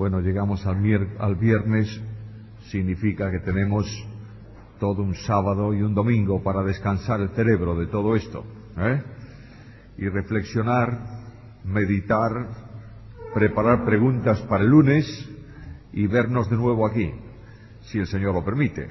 Bueno, llegamos al viernes, significa que tenemos todo un sábado y un domingo para descansar el cerebro de todo esto, y reflexionar, meditar, preparar preguntas para el lunes y vernos de nuevo aquí, si el Señor lo permite.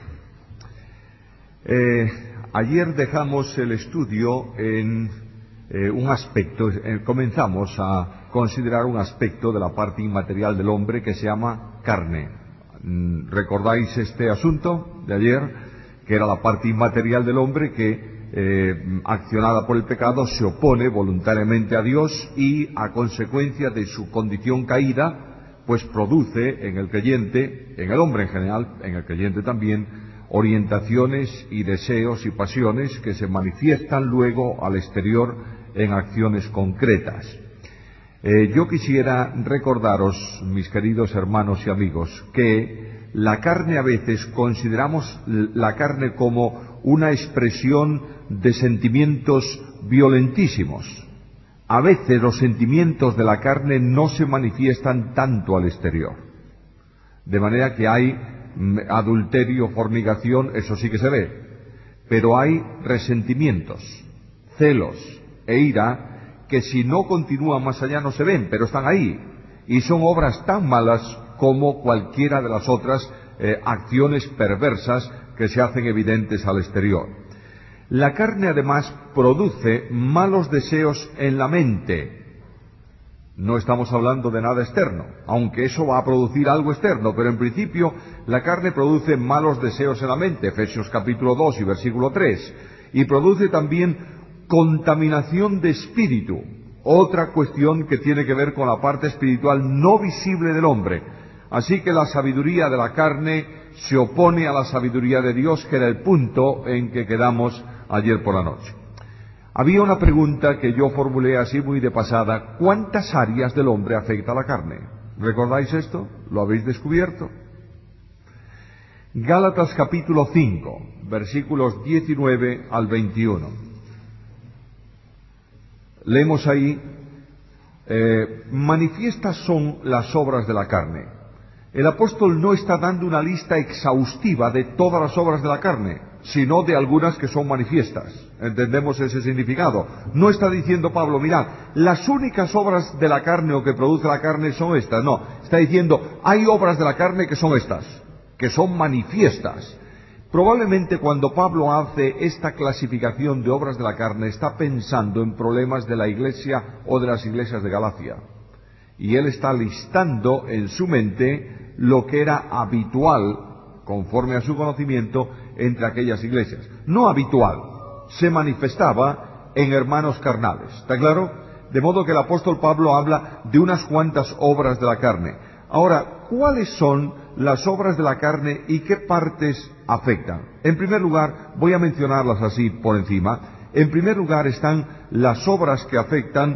Ayer dejamos el estudio en un aspecto, comenzamos a considerar un aspecto de la parte inmaterial del hombre que se llama carne. ¿Recordáis este asunto de ayer? Que era la parte inmaterial del hombre que, accionada por el pecado, se opone voluntariamente a Dios y, a consecuencia de su condición caída, pues produce en el creyente, en el hombre en general, en el creyente también, orientaciones y deseos y pasiones que se manifiestan luego al exterior en acciones concretas. Yo quisiera recordaros, mis queridos hermanos y amigos, que la carne, a veces consideramos la carne como una expresión de sentimientos violentísimos. A veces los sentimientos de la carne no se manifiestan tanto al exterior. De manera que hay adulterio, fornicación, eso sí que se ve. Pero hay resentimientos, celos e ira que si no continúan más allá no se ven, pero están ahí. Y son obras tan malas como cualquiera de las otras acciones perversas que se hacen evidentes al exterior. La carne además produce malos deseos en la mente. No estamos hablando de nada externo, aunque eso va a producir algo externo, pero en principio la carne produce malos deseos en la mente, Efesios capítulo 2 y versículo 3, y produce también contaminación de espíritu, otra cuestión que tiene que ver con la parte espiritual no visible del hombre. Así que la sabiduría de la carne se opone a la sabiduría de Dios, que era el punto en que quedamos ayer por la noche. Había una pregunta que yo formulé así muy de pasada: ¿cuántas áreas del hombre afecta la carne? ¿Recordáis esto? ¿Lo habéis descubierto? Gálatas capítulo 5, versículos 19 al 21. Leemos ahí, manifiestas son las obras de la carne. El apóstol no está dando una lista exhaustiva de todas las obras de la carne, sino de algunas que son manifiestas. ¿Entendemos ese significado? No está diciendo Pablo, mirad, las únicas obras de la carne o que produce la carne son estas. No, está diciendo, hay obras de la carne que son estas, que son manifiestas. Probablemente cuando Pablo hace esta clasificación de obras de la carne está pensando en problemas de la iglesia o de las iglesias de Galacia. Y él está listando en su mente lo que era habitual, conforme a su conocimiento, entre aquellas iglesias. No habitual, se manifestaba en hermanos carnales. ¿Está claro? De modo que el apóstol Pablo habla de unas cuantas obras de la carne. Ahora, ¿cuáles son las obras de la carne y qué partes afectan? En primer lugar, voy a mencionarlas así por encima. En primer lugar están las obras que afectan,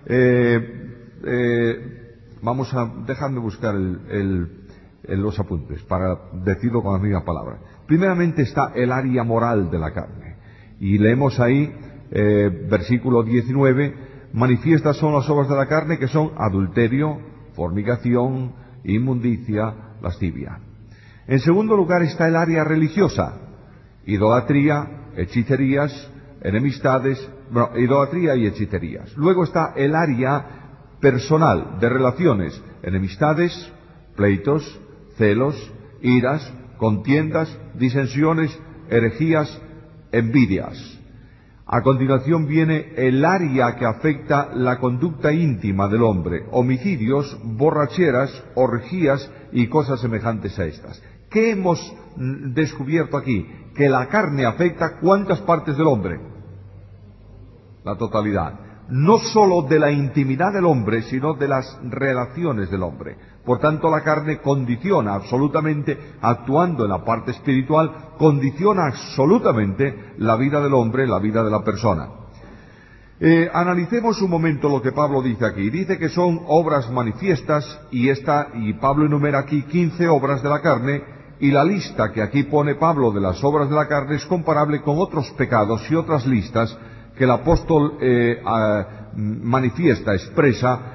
dejadme buscar los apuntes para decirlo con la misma palabra. Primeramente está el área moral de la carne. Y leemos ahí, versículo 19, manifiestas son las obras de la carne que son adulterio, fornicación, inmundicia, lascivia. En segundo lugar está el área religiosa: idolatría, hechicerías, enemistades, idolatría y hechicerías. Luego está el área personal, de relaciones: enemistades, pleitos, celos, iras, contiendas, disensiones, herejías, envidias. A continuación viene el área que afecta la conducta íntima del hombre: homicidios, borracheras, orgías y cosas semejantes a estas. ¿Qué hemos descubierto aquí? Que la carne afecta ¿cuántas partes del hombre? La totalidad. No sólo de la intimidad del hombre, sino de las relaciones del hombre. Por tanto, la carne condiciona absolutamente, actuando en la parte espiritual, condiciona absolutamente la vida del hombre, la vida de la persona. Analicemos un momento lo que Pablo dice aquí. Dice que son obras manifiestas y Pablo enumera aquí 15 obras de la carne, y la lista que aquí pone Pablo de las obras de la carne es comparable con otros pecados y otras listas que el apóstol manifiesta, expresa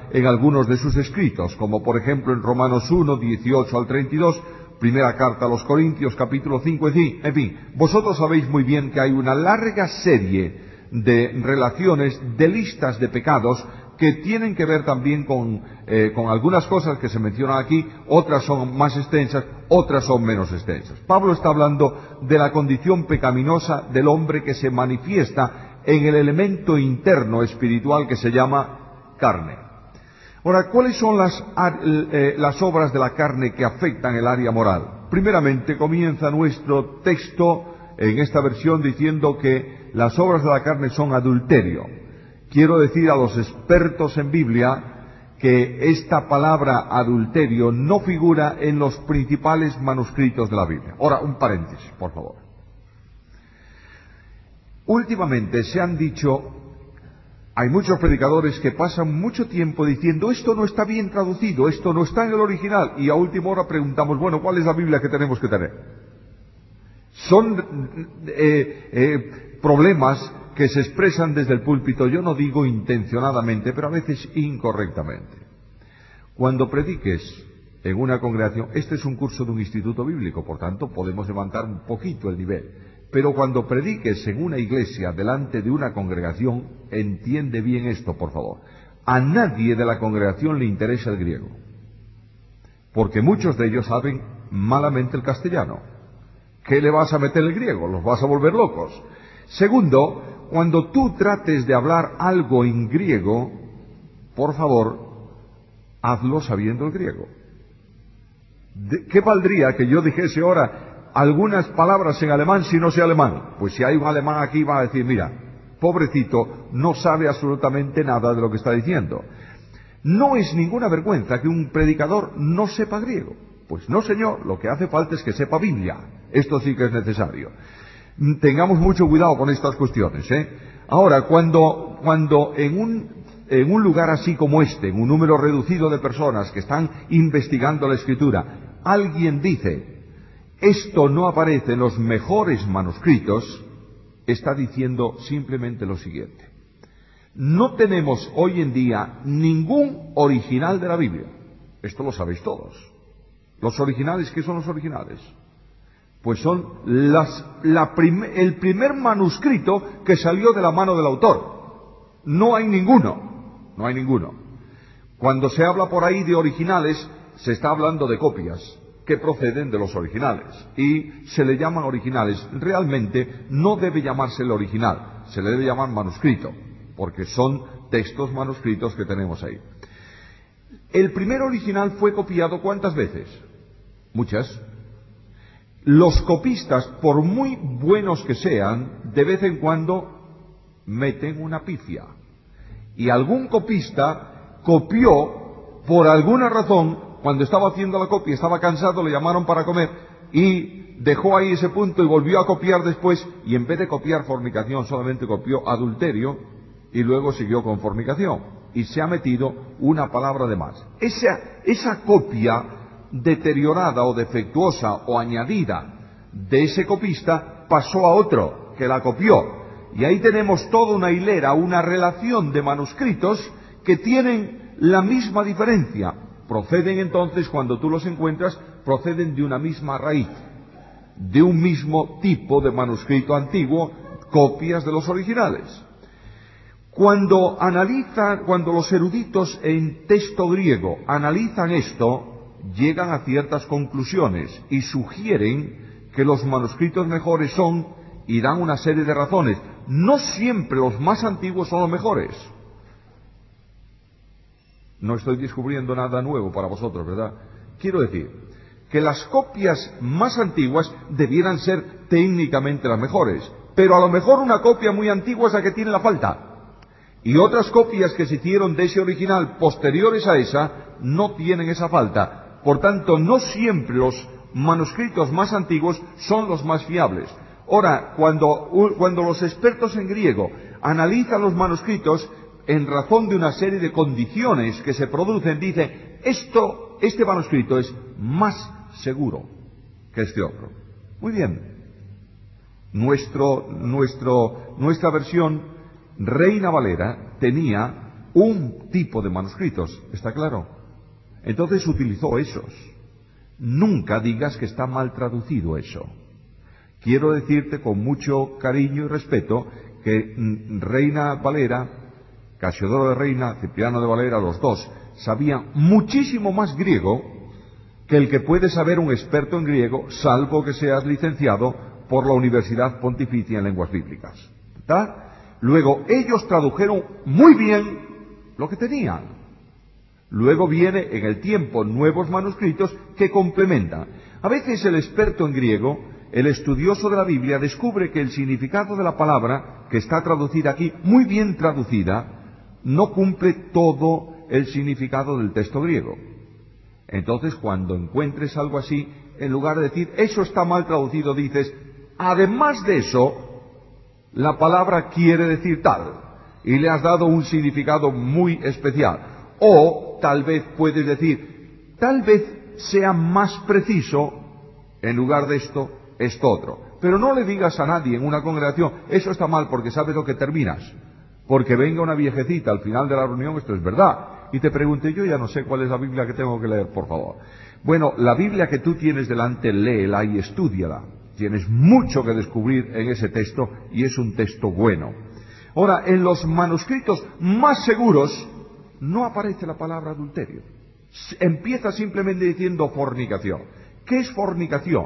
en algunos de sus escritos, como por ejemplo en Romanos 1, 18 al 32, primera carta a los Corintios, capítulo 5, en fin, vosotros sabéis muy bien que hay una larga serie de relaciones, de listas de pecados, que tienen que ver también con algunas cosas que se mencionan aquí, otras son más extensas, otras son menos extensas. Pablo está hablando de la condición pecaminosa del hombre que se manifiesta en el elemento interno espiritual que se llama carne. Ahora, ¿cuáles son las obras de la carne que afectan el área moral? Primeramente, comienza nuestro texto en esta versión diciendo que las obras de la carne son adulterio. Quiero decir a los expertos en Biblia que esta palabra adulterio no figura en los principales manuscritos de la Biblia. Ahora, un paréntesis, por favor. Últimamente se han dicho, hay muchos predicadores que pasan mucho tiempo diciendo esto no está bien traducido, esto no está en el original, y a última hora preguntamos, bueno, ¿cuál es la Biblia que tenemos que tener? Son problemas que se expresan desde el púlpito, yo no digo intencionadamente, pero a veces incorrectamente. Cuando prediques en una congregación, este es un curso de un instituto bíblico, por tanto podemos levantar un poquito el nivel, pero cuando prediques en una iglesia delante de una congregación, entiende bien esto, por favor. A nadie de la congregación le interesa el griego, porque muchos de ellos saben malamente el castellano. ¿Qué le vas a meter el griego? Los vas a volver locos. Segundo, cuando tú trates de hablar algo en griego, por favor, hazlo sabiendo el griego. ¿Qué valdría que yo dijese ahora algunas palabras en alemán si no sé alemán? Pues si hay un alemán aquí va a decir, mira, pobrecito, no sabe absolutamente nada de lo que está diciendo. No es ninguna vergüenza que un predicador no sepa griego. Pues no, señor, lo que hace falta es que sepa Biblia. Esto sí que es necesario. Tengamos mucho cuidado con estas cuestiones, Ahora, cuando en un lugar así como este, en un número reducido de personas que están investigando la Escritura, alguien dice, esto no aparece en los mejores manuscritos, está diciendo simplemente lo siguiente. No tenemos hoy en día ningún original de la Biblia. Esto lo sabéis todos. ¿Los originales qué son los originales? Pues son el primer manuscrito que salió de la mano del autor. No hay ninguno. Cuando se habla por ahí de originales, se está hablando de copias que proceden de los originales. Y se le llaman originales. Realmente no debe llamarse el original, se le debe llamar manuscrito, porque son textos manuscritos que tenemos ahí. El primer original fue copiado ¿cuántas veces? Muchas. Los copistas, por muy buenos que sean, de vez en cuando meten una pifia. Y algún copista copió, por alguna razón, cuando estaba haciendo la copia, estaba cansado, le llamaron para comer, y dejó ahí ese punto y volvió a copiar después, y en vez de copiar fornicación, solamente copió adulterio, y luego siguió con fornicación. Y se ha metido una palabra de más. Esa copia deteriorada o defectuosa o añadida de ese copista pasó a otro que la copió, y ahí tenemos toda una hilera, una relación de manuscritos que tienen la misma diferencia. Proceden entonces, cuando tú los encuentras, proceden de una misma raíz, de un mismo tipo de manuscrito antiguo, copias de los originales. Cuando los eruditos en texto griego analizan esto, llegan a ciertas conclusiones y sugieren que los manuscritos mejores son, y dan una serie de razones. No siempre los más antiguos son los mejores. No estoy descubriendo nada nuevo para vosotros, ¿verdad? Quiero decir que las copias más antiguas debieran ser técnicamente las mejores, pero a lo mejor una copia muy antigua es la que tiene la falta. Y otras copias que se hicieron de ese original posteriores a esa no tienen esa falta. Por tanto, no siempre los manuscritos más antiguos son los más fiables. Ahora, cuando los expertos en griego analizan los manuscritos, en razón de una serie de condiciones que se producen, dice, este manuscrito es más seguro que este otro. Muy bien. Nuestra versión Reina Valera tenía un tipo de manuscritos, ¿está claro? Entonces utilizó esos. Nunca digas que está mal traducido eso. Quiero decirte con mucho cariño y respeto que Reina Valera, Casiodoro de Reina, Cipriano de Valera, los dos, sabían muchísimo más griego que el que puede saber un experto en griego, salvo que seas licenciado por la Universidad Pontificia en Lenguas Bíblicas. ¿Está? Luego, ellos tradujeron muy bien lo que tenían. Luego viene en el tiempo nuevos manuscritos que complementan. A veces el experto en griego, el estudioso de la Biblia, descubre que el significado de la palabra que está traducida aquí, muy bien traducida, no cumple todo el significado del texto griego. Entonces, cuando encuentres algo así, en lugar de decir, eso está mal traducido, dices, además de eso, la palabra quiere decir tal, y le has dado un significado muy especial. O tal vez puedes decir, tal vez sea más preciso, en lugar de esto otro. Pero no le digas a nadie en una congregación, eso está mal, porque sabes lo que terminas. Porque venga una viejecita al final de la reunión, esto es verdad, y te pregunte, yo ya no sé cuál es la Biblia que tengo que leer, por favor. Bueno, la Biblia que tú tienes delante, léela y estúdiala. Tienes mucho que descubrir en ese texto, y es un texto bueno. Ahora, en los manuscritos más seguros, no aparece la palabra adulterio. Empieza simplemente diciendo fornicación. ¿Qué es fornicación?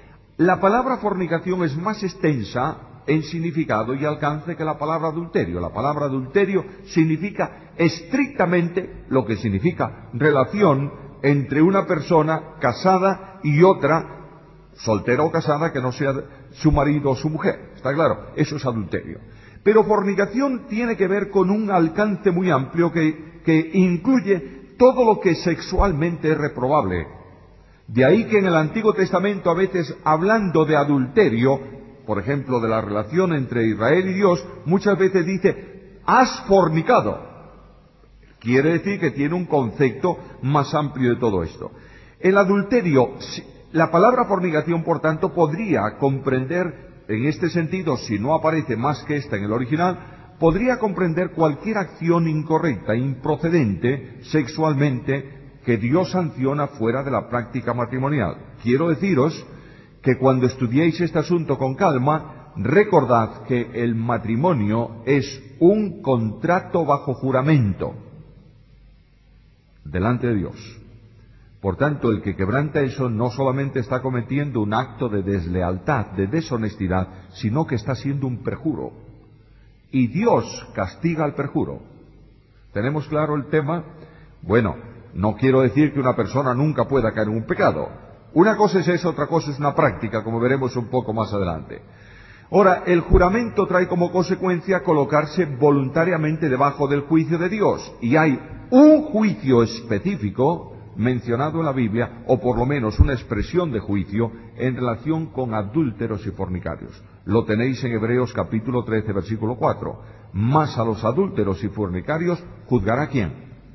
La palabra fornicación es más extensa en significado y alcance que la palabra adulterio. La palabra adulterio significa estrictamente lo que significa relación entre una persona casada y otra, soltera o casada, que no sea su marido o su mujer. ¿Está claro? Eso es adulterio. Pero fornicación tiene que ver con un alcance muy amplio que incluye todo lo que sexualmente es reprobable. De ahí que en el Antiguo Testamento a veces, hablando de adulterio, por ejemplo, de la relación entre Israel y Dios, muchas veces dice, has fornicado. Quiere decir que tiene un concepto más amplio de todo esto. El adulterio, la palabra fornicación, por tanto, podría comprender, en este sentido, si no aparece más que esta en el original, podría comprender cualquier acción incorrecta, improcedente, sexualmente, que Dios sanciona fuera de la práctica matrimonial. Quiero deciros que cuando estudiéis este asunto con calma, recordad que el matrimonio es un contrato bajo juramento delante de Dios. Por tanto, el que quebranta eso no solamente está cometiendo un acto de deslealtad, de deshonestidad, sino que está haciendo un perjuro. Y Dios castiga al perjuro. ¿Tenemos claro el tema? Bueno, no quiero decir que una persona nunca pueda caer en un pecado. Una cosa es eso, otra cosa es una práctica, como veremos un poco más adelante. Ahora, el juramento trae como consecuencia colocarse voluntariamente debajo del juicio de Dios. Y hay un juicio específico mencionado en la Biblia, o por lo menos una expresión de juicio, en relación con adúlteros y fornicarios. Lo tenéis en Hebreos capítulo 13, versículo 4. Mas a los adúlteros y fornicarios juzgará ¿quién?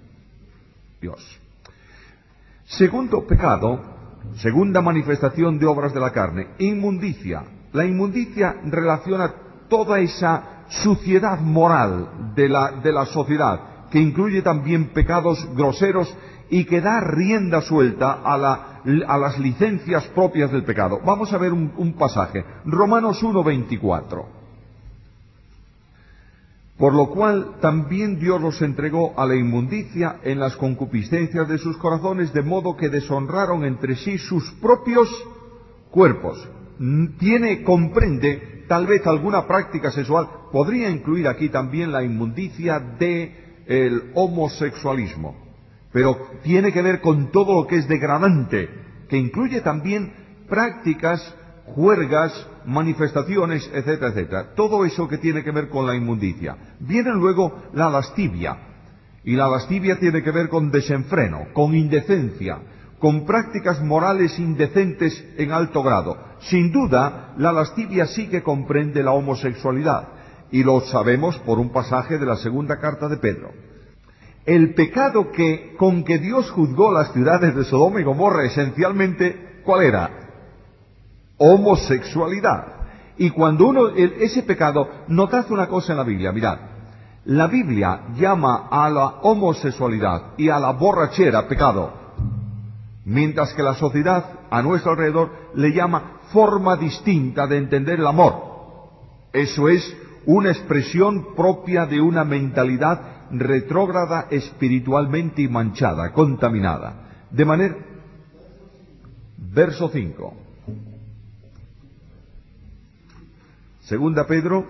Dios. Segundo pecado, segunda manifestación de obras de la carne, inmundicia. La inmundicia relaciona toda esa suciedad moral de la sociedad, que incluye también pecados groseros y que da rienda suelta a las licencias propias del pecado. Vamos a ver un pasaje, Romanos 1:24. Por lo cual también Dios los entregó a la inmundicia en las concupiscencias de sus corazones, de modo que deshonraron entre sí sus propios cuerpos. Comprende tal vez alguna práctica sexual, podría incluir aquí también la inmundicia del homosexualismo, pero tiene que ver con todo lo que es degradante, que incluye también prácticas, juergas, manifestaciones, etcétera, etcétera. Todo eso que tiene que ver con la inmundicia. Viene luego la lascivia, y la lascivia tiene que ver con desenfreno, con indecencia, con prácticas morales indecentes en alto grado. Sin duda, la lascivia sí que comprende la homosexualidad, y lo sabemos por un pasaje de la segunda carta de Pedro. El pecado con que Dios juzgó las ciudades de Sodoma y Gomorra, esencialmente, ¿cuál era? Homosexualidad. Y cuando ese pecado, notad una cosa en la Biblia, mirad, La Biblia llama a la homosexualidad y a la borrachera pecado, mientras que la sociedad a nuestro alrededor le llama forma distinta de entender el amor. Eso es una expresión propia de una mentalidad retrógrada, espiritualmente manchada, contaminada. De manera, verso 5. Segunda Pedro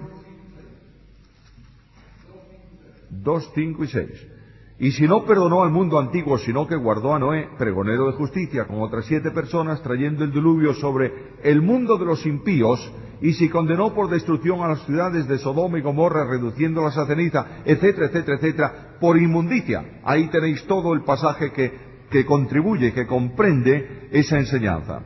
2, 5 y 6. Y si no perdonó al mundo antiguo, sino que guardó a Noé, pregonero de justicia, con otras 7 personas, trayendo el diluvio sobre el mundo de los impíos, y si condenó por destrucción a las ciudades de Sodoma y Gomorra, reduciéndolas a ceniza, etcétera, etcétera, etcétera, por inmundicia. Ahí tenéis todo el pasaje que contribuye, que comprende esa enseñanza.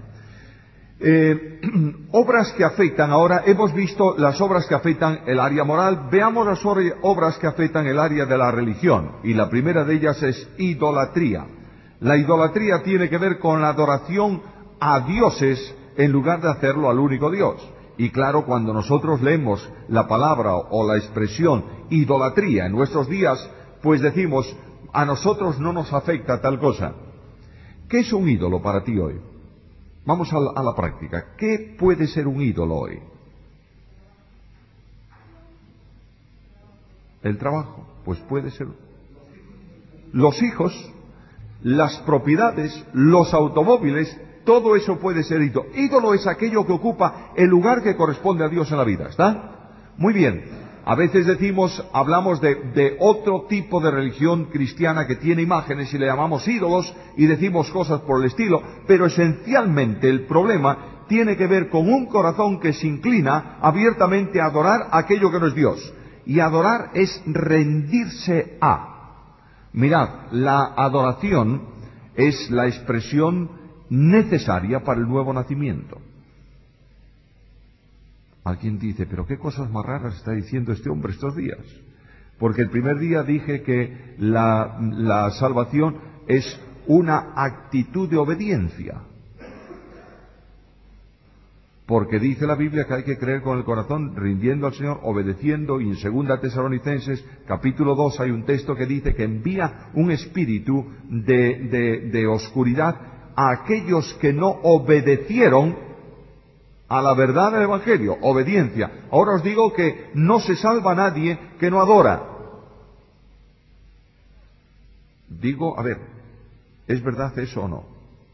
Obras que afectan, ahora hemos visto las obras que afectan el área moral, veamos las obras que afectan el área de la religión, y la primera de ellas es idolatría. La idolatría tiene que ver con la adoración a dioses en lugar de hacerlo al único Dios. Y claro, cuando nosotros leemos la palabra o la expresión idolatría en nuestros días, pues decimos, a nosotros no nos afecta tal cosa. ¿Qué es un ídolo para ti hoy? Vamos a la práctica. ¿Qué puede ser un ídolo hoy? El trabajo, pues puede ser. Los hijos, las propiedades, los automóviles, todo eso puede ser ídolo. Ídolo es aquello que ocupa el lugar que corresponde a Dios en la vida, ¿está? Muy bien. A veces hablamos de otro tipo de religión cristiana que tiene imágenes y le llamamos ídolos y decimos cosas por el estilo, pero esencialmente el problema tiene que ver con un corazón que se inclina abiertamente a adorar aquello que no es Dios. Y adorar es rendirse a. Mirad, la adoración es la expresión necesaria para el nuevo nacimiento. Alguien dice, pero qué cosas más raras está diciendo este hombre estos días. Porque el primer día dije que la salvación es una actitud de obediencia. Porque dice la Biblia que hay que creer con el corazón, rindiendo al Señor, obedeciendo, y en 2 Tesalonicenses, capítulo 2, hay un texto que dice que envía un espíritu de oscuridad a aquellos que no obedecieron a la verdad del Evangelio, obediencia. Ahora os digo que no se salva nadie que no adora. Digo, a ver, ¿es verdad eso o no?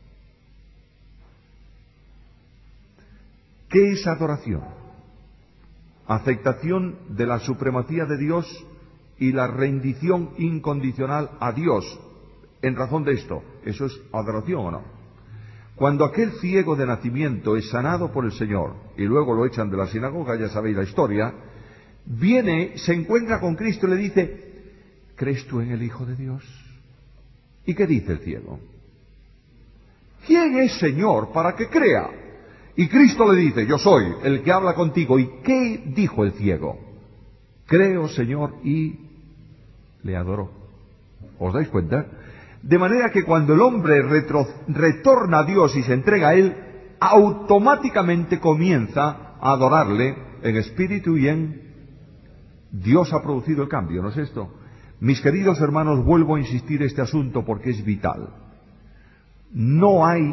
¿Qué es adoración? Aceptación de la supremacía de Dios y la rendición incondicional a Dios. En razón de esto, ¿eso es adoración o no? Cuando aquel ciego de nacimiento es sanado por el Señor y luego lo echan de la sinagoga, ya sabéis la historia, viene, se encuentra con Cristo y le dice, ¿crees tú en el Hijo de Dios? ¿Y qué dice el ciego? ¿Quién es Señor para que crea? Y Cristo le dice, yo soy el que habla contigo. ¿Y qué dijo el ciego? Creo, Señor, y le adoró. ¿Os dais cuenta? De manera que cuando el hombre retorna a Dios y se entrega a Él, automáticamente comienza a adorarle en espíritu y en Dios. Ha producido el cambio, ¿no es esto? Mis queridos hermanos, vuelvo a insistir este asunto porque es vital. No hay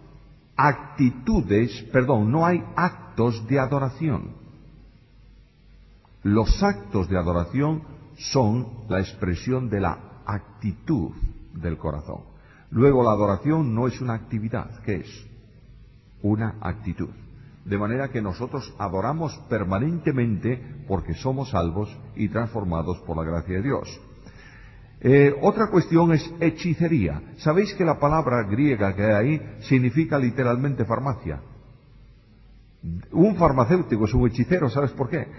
no hay actos de adoración. Los actos de adoración son la expresión de la actitud del corazón. Luego la adoración no es una actividad, ¿qué es? Una actitud. De manera que nosotros adoramos permanentemente porque somos salvos y transformados por la gracia de Dios. Otra cuestión es hechicería. ¿Sabéis que la palabra griega que hay ahí significa literalmente farmacia? Un farmacéutico es un hechicero, ¿sabes por qué?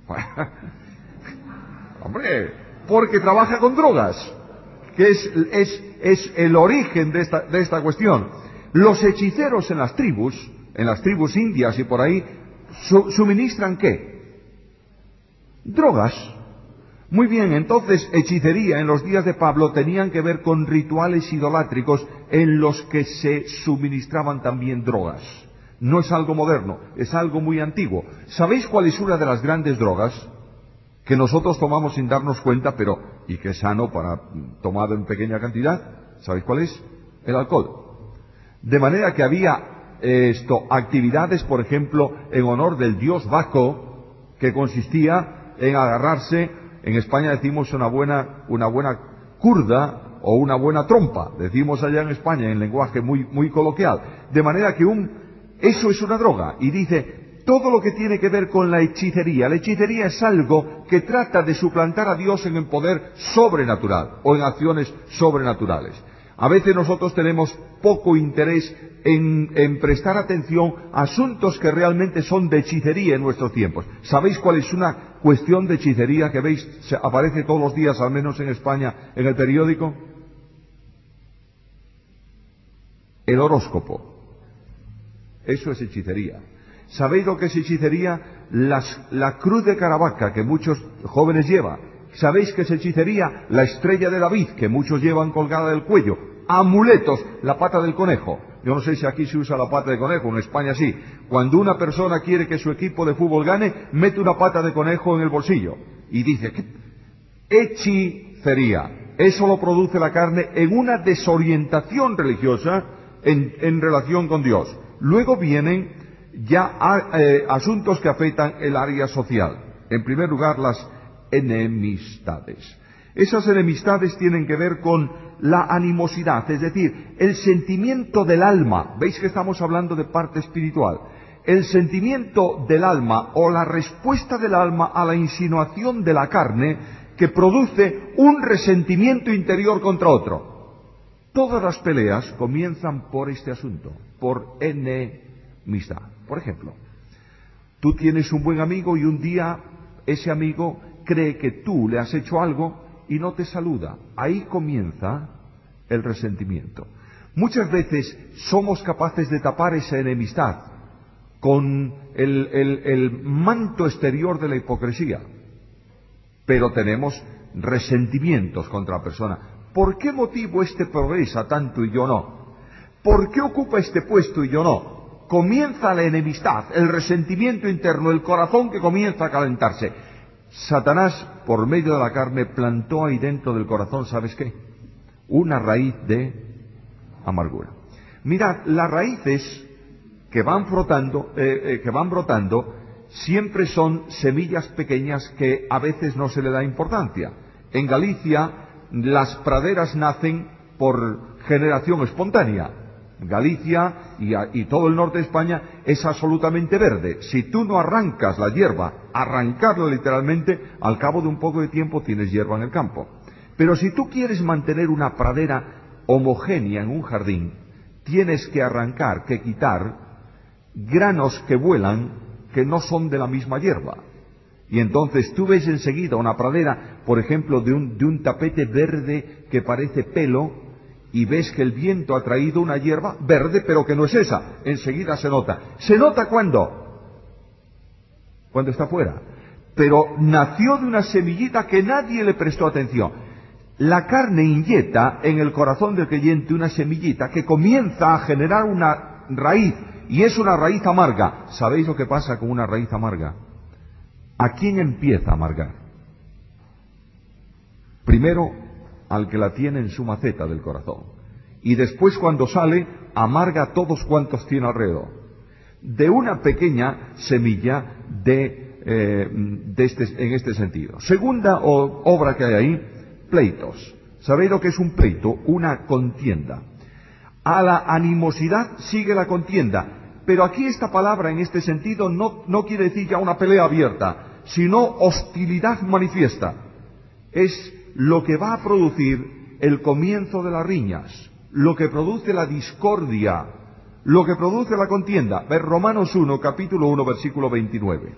Hombre, porque trabaja con drogas, que es el origen de esta cuestión. Los hechiceros en las tribus indias y por ahí, suministran ¿qué? Drogas. Muy bien, entonces hechicería en los días de Pablo tenían que ver con rituales idolátricos en los que se suministraban también drogas. No es algo moderno, es algo muy antiguo. ¿Sabéis cuál es una de las grandes drogas que nosotros tomamos sin darnos cuenta, pero, y que es sano para tomado en pequeña cantidad. ¿Sabéis cuál es? El alcohol. De manera que había actividades, por ejemplo, en honor del dios Baco, que consistía en agarrarse, en España decimos una buena curda o una buena trompa, decimos allá en España en lenguaje muy coloquial. De manera que eso es una droga, y dice, todo lo que tiene que ver con la hechicería es algo que trata de suplantar a Dios en el poder sobrenatural o en acciones sobrenaturales. A veces nosotros tenemos poco interés en prestar atención a asuntos que realmente son de hechicería en nuestros tiempos. ¿Sabéis cuál es una cuestión de hechicería que veis, aparece todos los días, al menos en España, en el periódico? El horóscopo. Eso es hechicería. ¿Sabéis lo que es hechicería? La cruz de Caravaca, que muchos jóvenes llevan. ¿Sabéis qué es hechicería? La estrella de David, que muchos llevan colgada del cuello. Amuletos, la pata del conejo. Yo no sé si aquí se usa la pata de conejo, en España sí. Cuando una persona quiere que su equipo de fútbol gane, mete una pata de conejo en el bolsillo. Y dice, ¿qué? Hechicería. Eso lo produce la carne en una desorientación religiosa en relación con Dios. Luego vienen ya asuntos que afectan el área social. En primer lugar, las enemistades. Esas enemistades tienen que ver con la animosidad, es decir, el sentimiento del alma. ¿Veis que estamos hablando de parte espiritual? El sentimiento del alma o la respuesta del alma a la insinuación de la carne que produce un resentimiento interior contra otro. Todas las peleas comienzan por este asunto, por enemistad. Por ejemplo, tú tienes un buen amigo y un día ese amigo cree que tú le has hecho algo y no te saluda. Ahí comienza el resentimiento. Muchas veces somos capaces de tapar esa enemistad con el manto exterior de la hipocresía, pero tenemos resentimientos contra la persona. ¿Por qué motivo este progresa tanto y yo no? ¿Por qué ocupa este puesto y yo no? Comienza la enemistad, el resentimiento interno, el corazón que comienza a calentarse. Satanás, por medio de la carne, plantó ahí dentro del corazón, ¿sabes qué? Una raíz de amargura. Mirad, las raíces que van brotando, siempre son semillas pequeñas que a veces no se le da importancia. En Galicia, las praderas nacen por generación espontánea. Galicia y todo el norte de España es absolutamente verde. Si tú no arrancas la hierba, arrancarla literalmente, al cabo de un poco de tiempo tienes hierba en el campo. Pero si tú quieres mantener una pradera homogénea en un jardín, tienes que arrancar, que quitar granos que vuelan, que no son de la misma hierba. Y entonces tú ves enseguida una pradera, por ejemplo, de un tapete verde que parece pelo, y ves que el viento ha traído una hierba verde, pero que no es esa. Enseguida se nota. ¿Se nota cuándo? Cuando está fuera. Pero nació de una semillita que nadie le prestó atención. La carne inyecta en el corazón del creyente una semillita que comienza a generar una raíz, y es una raíz amarga. ¿Sabéis lo que pasa con una raíz amarga? ¿A quién empieza a amargar? Primero, al que la tiene en su maceta del corazón. Y después, cuando sale, amarga a todos cuantos tiene alrededor. De una pequeña semilla en este sentido. Segunda obra que hay ahí, pleitos. ¿Sabéis lo que es un pleito? Una contienda. A la animosidad sigue la contienda. Pero aquí esta palabra, en este sentido, no quiere decir ya una pelea abierta, sino hostilidad manifiesta. Es lo que va a producir el comienzo de las riñas, lo que produce la discordia, lo que produce la contienda. Ver Romanos 1, capítulo 1, versículo 29.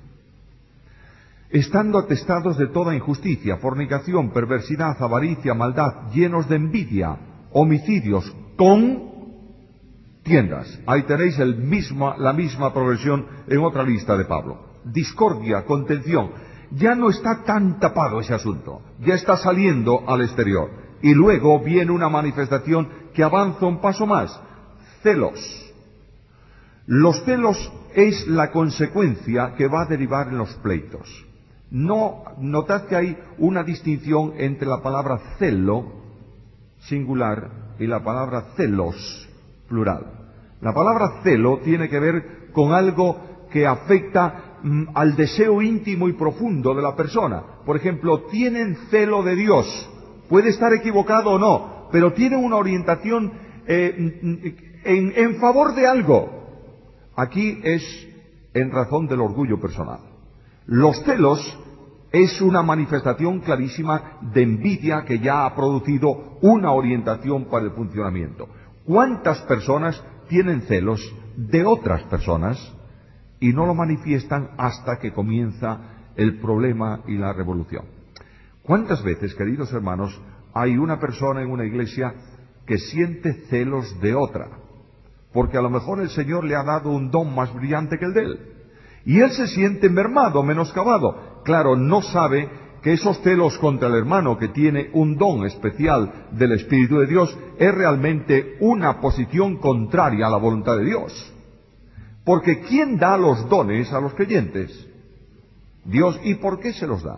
Estando atestados de toda injusticia, fornicación, perversidad, avaricia, maldad, llenos de envidia, homicidios, contiendas. Ahí tenéis la misma progresión en otra lista de Pablo. Discordia, contención. Ya no está tan tapado ese asunto, ya está saliendo al exterior. Y luego viene una manifestación que avanza un paso más. Celos. Los celos es la consecuencia que va a derivar en los pleitos. Notad que hay una distinción entre la palabra celo, singular, y la palabra celos, plural. La palabra celo tiene que ver con algo que afecta al deseo íntimo y profundo de la persona. Por ejemplo, tienen celo de Dios. Puede estar equivocado o no, pero tienen una orientación en favor de algo. Aquí es en razón del orgullo personal. Los celos es una manifestación clarísima de envidia que ya ha producido una orientación para el funcionamiento. ¿Cuántas personas tienen celos de otras personas y no lo manifiestan hasta que comienza el problema y la revolución? ¿Cuántas veces, queridos hermanos, hay una persona en una iglesia que siente celos de otra? Porque a lo mejor el Señor le ha dado un don más brillante que el de él. Y él se siente mermado, menoscabado. Claro, no sabe que esos celos contra el hermano que tiene un don especial del Espíritu de Dios es realmente una posición contraria a la voluntad de Dios. Porque ¿quién da los dones a los creyentes? Dios. ¿Y por qué se los da?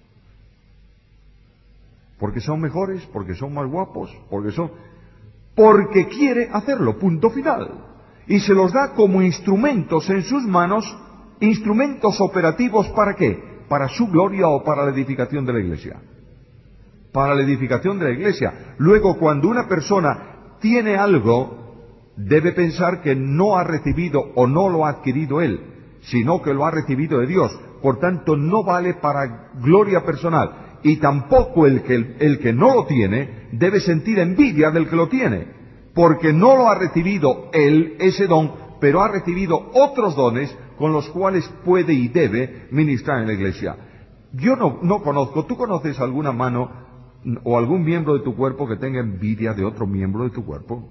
¿Porque son mejores? ¿Porque son más guapos? Porque quiere hacerlo, punto final. Y se los da como instrumentos en sus manos, instrumentos operativos, ¿para qué? ¿Para su gloria o para la edificación de la iglesia? Para la edificación de la iglesia. Luego, cuando una persona tiene algo, debe pensar que no ha recibido o no lo ha adquirido él, sino que lo ha recibido de Dios. Por tanto, no vale para gloria personal. Y tampoco el que no lo tiene debe sentir envidia del que lo tiene, porque no lo ha recibido él, ese don, pero ha recibido otros dones con los cuales puede y debe ministrar en la iglesia. Yo no conozco, ¿tú conoces alguna mano o algún miembro de tu cuerpo que tenga envidia de otro miembro de tu cuerpo?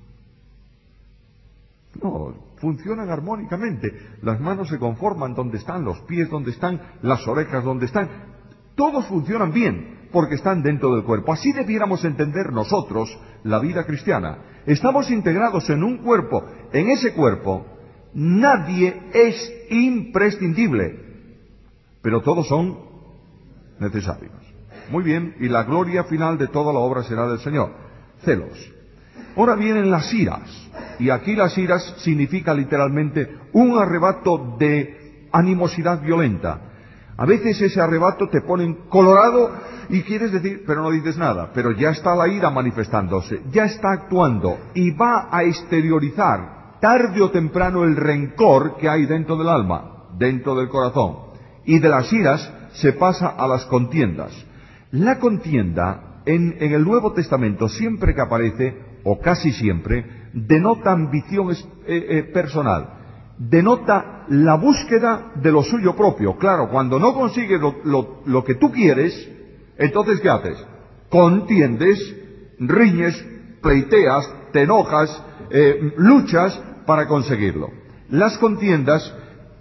No, funcionan armónicamente. Las manos se conforman donde están, los pies donde están, las orejas donde están. Todos funcionan bien, porque están dentro del cuerpo. Así debiéramos entender nosotros la vida cristiana. Estamos integrados en un cuerpo. En ese cuerpo, nadie es imprescindible, pero todos son necesarios. Muy bien, y la gloria final de toda la obra será del Señor. Celos. Ahora vienen las iras, y aquí las iras significa literalmente un arrebato de animosidad violenta. A veces ese arrebato te pone colorado y quieres decir, pero no dices nada, pero ya está la ira manifestándose, ya está actuando y va a exteriorizar tarde o temprano el rencor que hay dentro del alma, dentro del corazón. Y de las iras se pasa a las contiendas. La contienda en el Nuevo Testamento siempre que aparece, o casi siempre, denota ambición personal. Denota la búsqueda de lo suyo propio. Claro, cuando no consigues lo que tú quieres, entonces ¿qué haces? Contiendes, riñes, pleiteas, te enojas, luchas para conseguirlo. Las contiendas,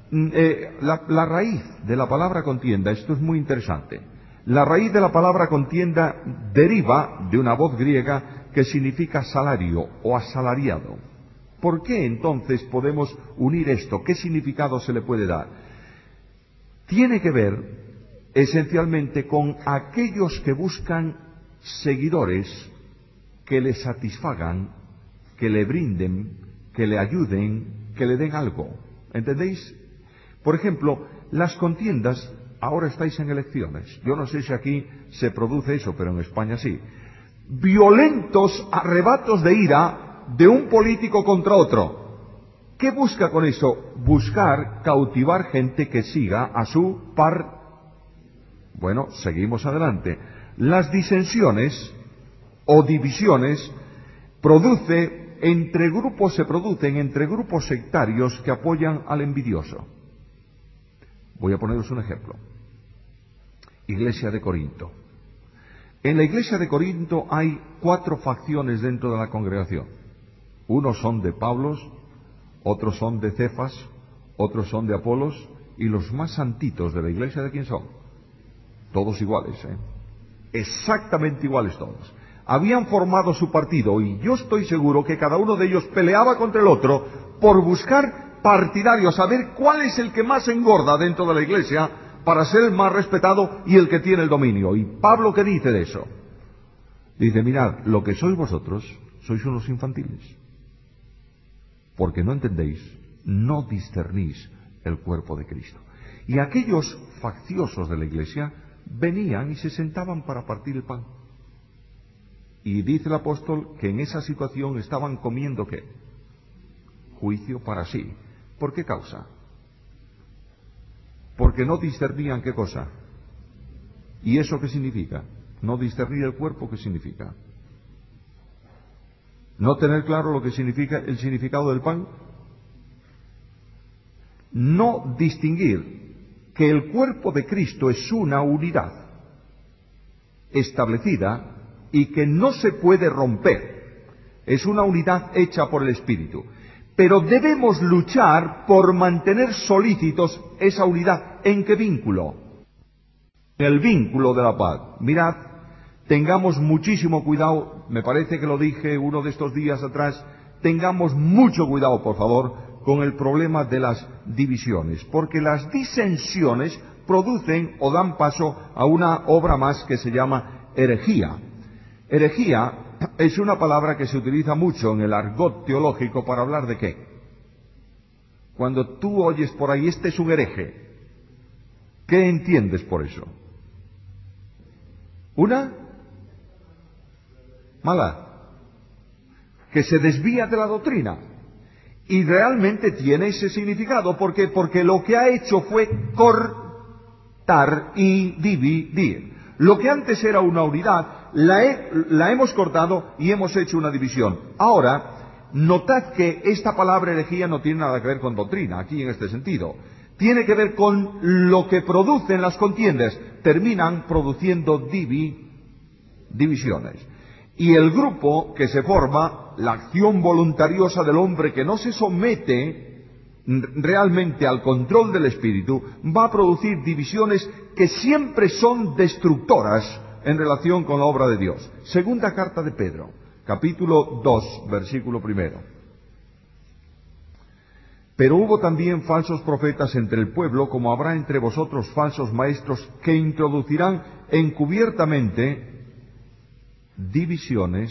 la raíz de la palabra contienda, esto es muy interesante. La raíz de la palabra contienda deriva de una voz griega que significa salario o asalariado. ¿Por qué entonces podemos unir esto? ¿Qué significado se le puede dar? Tiene que ver esencialmente con aquellos que buscan seguidores que le satisfagan, que le brinden, que le ayuden, que le den algo. ¿Entendéis? Por ejemplo, las contiendas, ahora estáis en elecciones. Yo no sé si aquí se produce eso, pero en España sí. Violentos arrebatos de ira de un político contra otro. ¿Qué busca con eso? Buscar cautivar gente que siga a su par. Bueno, seguimos adelante. Las disensiones o divisiones se producen entre grupos sectarios que apoyan al envidioso. Voy a poneros un ejemplo. Iglesia de Corinto. En la iglesia de Corinto hay 4 facciones dentro de la congregación. Unos son de Pablos, otros son de Cefas, otros son de Apolos, y los más santitos de la iglesia, ¿de quién son? Todos iguales, exactamente iguales todos. Habían formado su partido, y yo estoy seguro que cada uno de ellos peleaba contra el otro por buscar partidarios, a ver cuál es el que más engorda dentro de la iglesia para ser el más respetado y el que tiene el dominio. ¿Y Pablo qué dice de eso? Dice, mirad, lo que sois vosotros, sois unos infantiles, porque no entendéis, no discernís el cuerpo de Cristo. Y aquellos facciosos de la iglesia venían y se sentaban para partir el pan. Y dice el apóstol que en esa situación estaban comiendo ¿qué? Juicio para sí. ¿Por qué causa? Porque no discernían qué cosa. ¿Y eso qué significa? No discernir el cuerpo, ¿qué significa? No tener claro lo que significa el significado del pan. No distinguir que el cuerpo de Cristo es una unidad establecida y que no se puede romper. Es una unidad hecha por el Espíritu. Pero debemos luchar por mantener solícitos esa unidad. ¿En qué vínculo? En el vínculo de la paz. Mirad, tengamos muchísimo cuidado, me parece que lo dije uno de estos días atrás, tengamos mucho cuidado, por favor, con el problema de las divisiones, porque las disensiones producen o dan paso a una obra más que se llama herejía. Herejía es una palabra que se utiliza mucho en el argot teológico para hablar de ¿qué? Cuando tú oyes por ahí, este es un hereje, ¿qué entiendes por eso? ¿Una? Mala. Que se desvía de la doctrina. Y realmente tiene ese significado. ¿Por qué? Porque lo que ha hecho fue cortar y dividir. Lo que antes era una unidad, la hemos cortado y hemos hecho una división. Ahora, notad que esta palabra herejía no tiene nada que ver con doctrina, aquí en este sentido. Tiene que ver con lo que producen las contiendas. Terminan produciendo divisiones. Y el grupo que se forma, la acción voluntariosa del hombre que no se somete realmente al control del espíritu, va a producir divisiones que siempre son destructoras en relación con la obra de Dios. Segunda carta de Pedro, capítulo 2, versículo 1. Pero hubo también falsos profetas entre el pueblo, como habrá entre vosotros falsos maestros que introducirán encubiertamente divisiones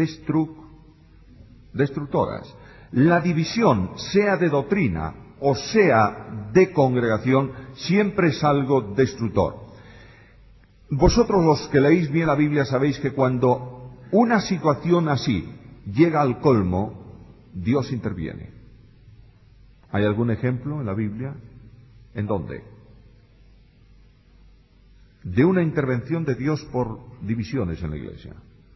destructoras. La división, sea de doctrina o sea de congregación, siempre es algo destructor. Vosotros los que leéis bien la Biblia sabéis que cuando una situación así llega al colmo, Dios interviene. ¿Hay algún ejemplo en la Biblia? ¿En dónde? De una intervención de Dios por divisiones en la iglesia.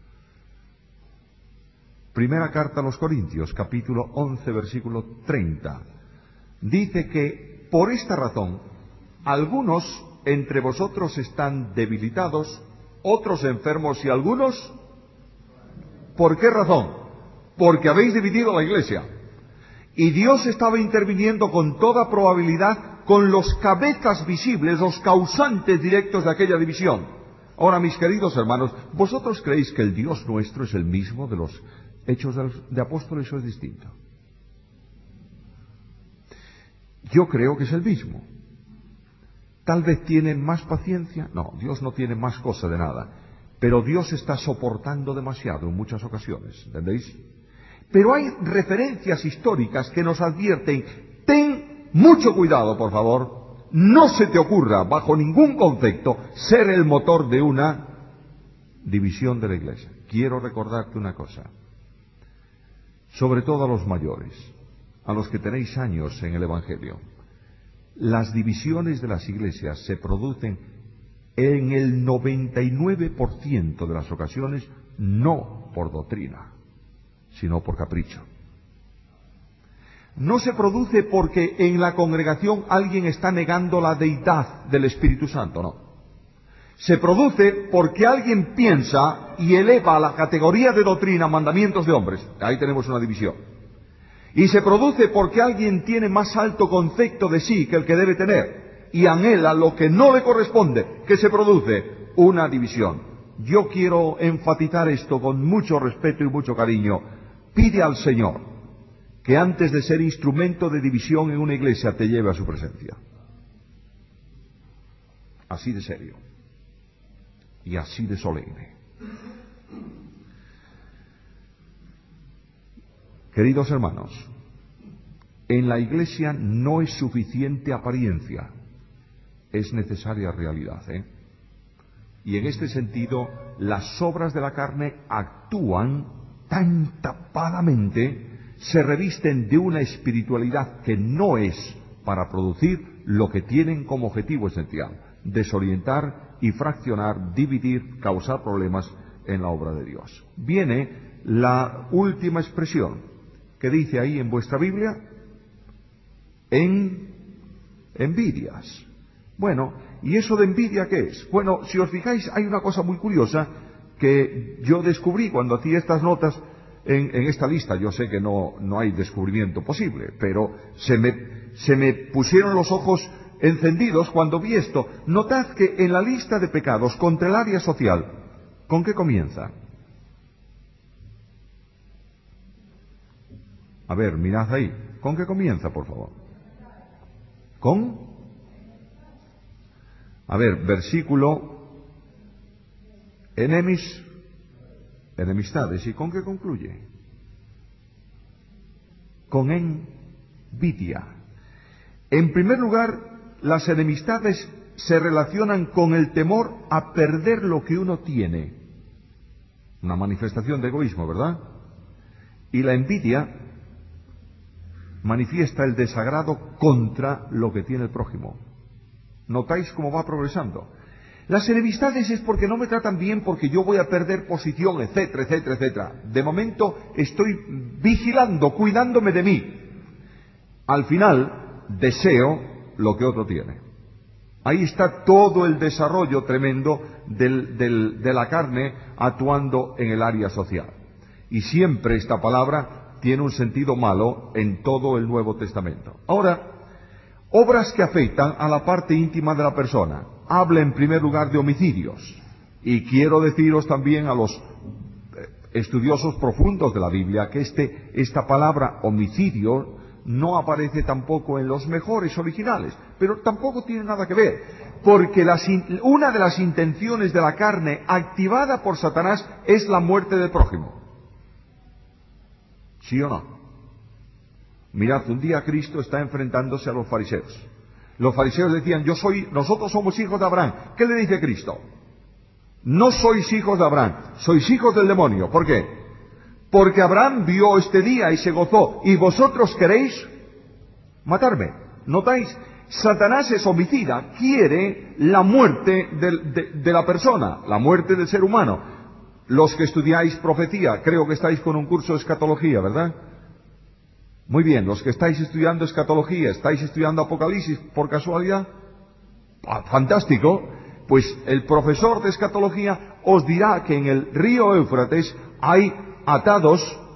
Primera carta a los Corintios, capítulo 11, versículo 30. Dice que por esta razón algunos entre vosotros están debilitados, otros enfermos y algunos... ¿Por qué razón? Porque habéis dividido la iglesia. Y Dios estaba interviniendo con toda probabilidad con los cabezas visibles, los causantes directos de aquella división. Ahora, mis queridos hermanos, ¿vosotros creéis que el Dios nuestro es el mismo de los Hechos de Apóstoles o es distinto? Yo creo que es el mismo. Tal vez tiene más paciencia. No, Dios no tiene más cosa de nada. Pero Dios está soportando demasiado en muchas ocasiones, ¿entendéis? Pero hay referencias históricas que nos advierten, ten mucho cuidado, por favor, no se te ocurra, bajo ningún concepto, ser el motor de una división de la iglesia. Quiero recordarte una cosa, sobre todo a los mayores, a los que tenéis años en el Evangelio. Las divisiones de las iglesias se producen en el 99% de las ocasiones no por doctrina, sino por capricho. No se produce porque en la congregación alguien está negando la deidad del Espíritu Santo, no. Se produce porque alguien piensa y eleva a la categoría de doctrina mandamientos de hombres. Ahí tenemos una división. Y se produce porque alguien tiene más alto concepto de sí que el que debe tener y anhela lo que no le corresponde, que se produce una división. Yo quiero enfatizar esto con mucho respeto y mucho cariño. Pide al Señor que antes de ser instrumento de división en una iglesia te lleve a su presencia. así de serio y así de solemne. Queridos hermanos, en la Iglesia no es suficiente apariencia, es necesaria realidad, Y en este sentido, las obras de la carne actúan tan tapadamente, se revisten de una espiritualidad que no es para producir lo que tienen como objetivo esencial: desorientar y fraccionar, dividir, causar problemas en la obra de Dios. Viene la última expresión que dice ahí en vuestra Biblia: en envidias. Bueno, ¿y eso de envidia qué es? Bueno, si os fijáis, hay una cosa muy curiosa que yo descubrí cuando hacía estas notas en esta lista. Yo sé que no hay descubrimiento posible, pero se me pusieron los ojos encendidos cuando vi esto. Notad que en la lista de pecados contra el área social, ¿con qué comienza? A ver, mirad ahí. ¿Con qué comienza, por favor? ¿Con? A ver, versículo, enemistades. ¿Y con qué concluye? Con envidia. En primer lugar, las enemistades se relacionan con el temor a perder lo que uno tiene. Una manifestación de egoísmo, ¿verdad? Y la envidia manifiesta el desagrado contra lo que tiene el prójimo. ¿Notáis cómo va progresando? Las enemistades es porque no me tratan bien, porque yo voy a perder posición, etcétera, etcétera, etcétera. De momento estoy vigilando, cuidándome de mí. Al final, deseo lo que otro tiene. Ahí está todo el desarrollo tremendo de la carne actuando en el área social. Y siempre esta palabra tiene un sentido malo en todo el Nuevo Testamento. Ahora, obras que afectan a la parte íntima de la persona. Habla en primer lugar de homicidios. Y quiero deciros también a los estudiosos profundos de la Biblia que esta palabra homicidio no aparece tampoco en los mejores originales, pero tampoco tiene nada que ver, porque una de las intenciones de la carne activada por Satanás es la muerte del prójimo. ¿Sí o no? Mirad, un día Cristo está enfrentándose a los fariseos. Los fariseos decían: nosotros somos hijos de Abraham. ¿Qué le dice Cristo? No sois hijos de Abraham, sois hijos del demonio. ¿Por qué? Porque Abraham vio este día y se gozó, y vosotros queréis matarme. ¿Notáis? Satanás es homicida, quiere la muerte de la persona, la muerte del ser humano. Los que estudiáis profecía, creo que estáis con un curso de escatología, ¿verdad? Muy bien, los que estáis estudiando escatología, ¿estáis estudiando Apocalipsis por casualidad? Fantástico. Pues el profesor de escatología os dirá que en el río Éufrates hay atados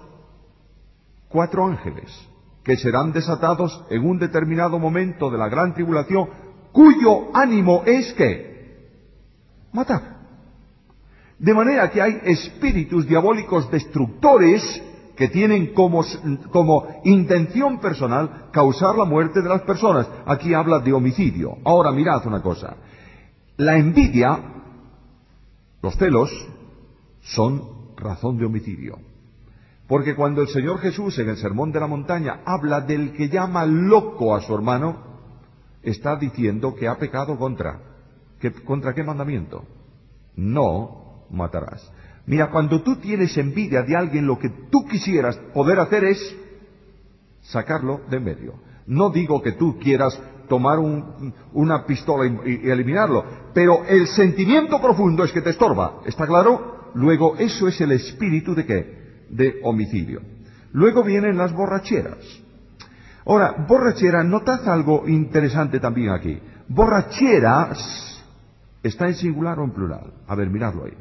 4 ángeles, que serán desatados en un determinado momento de la gran tribulación, cuyo ánimo es ¿qué? Matar. De manera que hay espíritus diabólicos destructores que tienen como intención personal causar la muerte de las personas. Aquí habla de homicidio. Ahora mirad una cosa. La envidia, los celos, son razón de homicidio. Porque cuando el Señor Jesús en el Sermón de la Montaña habla del que llama loco a su hermano, está diciendo que ha pecado ¿contra qué mandamiento? No matarás. Mira, cuando tú tienes envidia de alguien, lo que tú quisieras poder hacer es sacarlo de en medio. No digo que tú quieras tomar una pistola y eliminarlo, pero el sentimiento profundo es que te estorba. ¿Está claro? Luego, eso es el espíritu ¿de qué? De homicidio. Luego vienen las borracheras. Ahora, borrachera, notad algo interesante también aquí. Borracheras, ¿está en singular o en plural? A ver, miradlo ahí.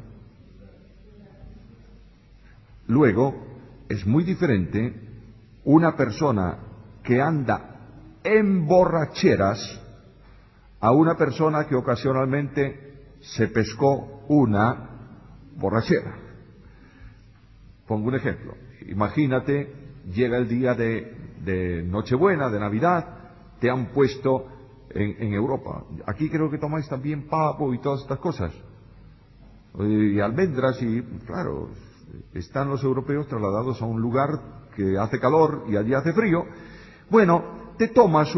Luego, es muy diferente una persona que anda en borracheras a una persona que ocasionalmente se pescó una borrachera. Pongo un ejemplo. Imagínate, llega el día de Nochebuena, de Navidad, te han puesto en Europa. Aquí creo que tomáis también pavo y todas estas cosas. Y almendras y, claro, están los europeos trasladados a un lugar que hace calor y allí hace frío. Bueno, te tomas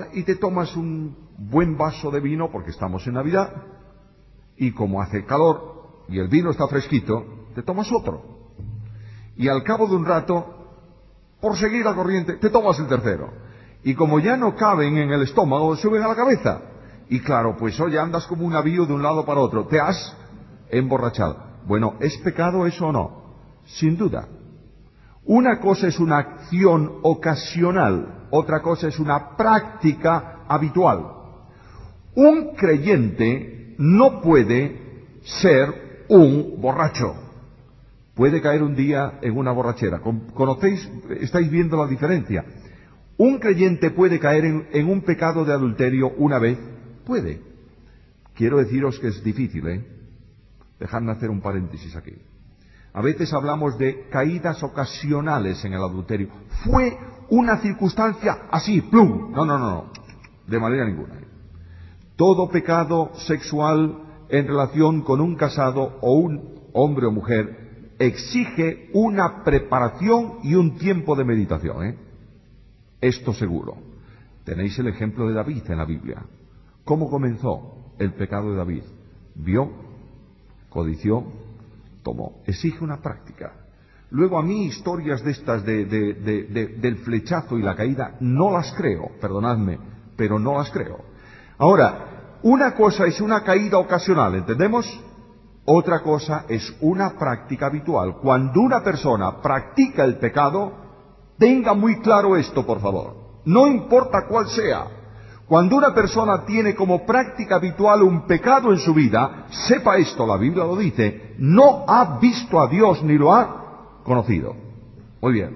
un buen vaso de vino porque estamos en Navidad y como hace calor y el vino está fresquito, te tomas otro. Y al cabo de un rato, por seguir la corriente, te tomas el tercero. Y como ya no caben en el estómago, suben a la cabeza. Y claro, pues hoy andas como un navío de un lado para otro. Te has emborrachado. Bueno, ¿es pecado eso o no? Sin duda. Una cosa es una acción ocasional, otra cosa es una práctica habitual. Un creyente no puede ser un borracho. Puede caer un día en una borrachera. ¿Conocéis? ¿Estáis viendo la diferencia? ¿Un creyente puede caer en un pecado de adulterio una vez? Puede. Quiero deciros que es difícil, ¿eh? Dejadme hacer un paréntesis aquí. A veces hablamos de caídas ocasionales en el adulterio. Fue una circunstancia así, plum. No. De manera ninguna. Todo pecado sexual en relación con un casado o un hombre o mujer exige una preparación y un tiempo de meditación, ¿eh? Esto seguro. Tenéis el ejemplo de David en la Biblia. ¿Cómo comenzó el pecado de David? Vio, codició, tomó. Exige una práctica. Luego a mí historias de estas del flechazo y la caída no las creo, perdonadme, pero no las creo. Ahora, una cosa es una caída ocasional, ¿entendemos? Otra cosa es una práctica habitual. Cuando una persona practica el pecado, tenga muy claro esto, por favor. No importa cuál sea. Cuando una persona tiene como práctica habitual un pecado en su vida, sepa esto, la Biblia lo dice, no ha visto a Dios ni lo ha conocido. Muy bien.